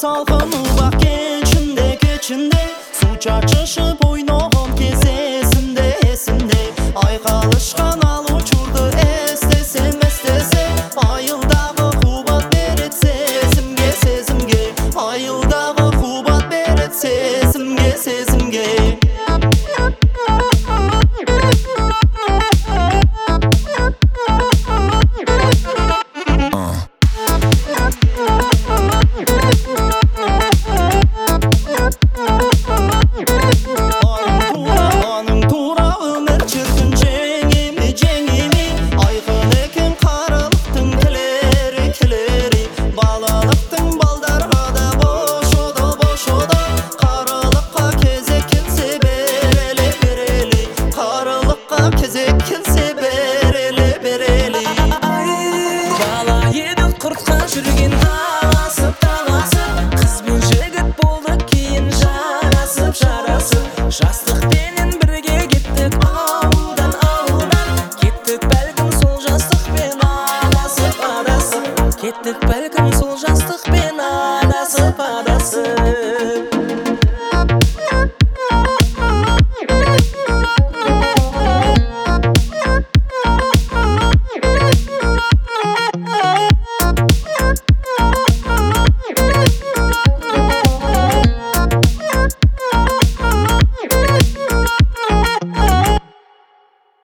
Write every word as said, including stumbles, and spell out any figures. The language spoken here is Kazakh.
salkın ubak geçinde geçinde Su çarçışıp oynağım kezesimde esimde Ay kalışkan al uçurdu estesem estesem Ayıldağı kubat beret sesimge sesimge Ayıldağı kubat beret sesimge sesimge Жүрген таласып таласып Қыз бен жігіт болдық кейін жарасып жарасып Жастықпенен бірге кеттік ауылдан ауылдан Кеттік бәлкім сол жастықпен адасып адасып Кеттік бәлкім сол жастықпен адасып адасып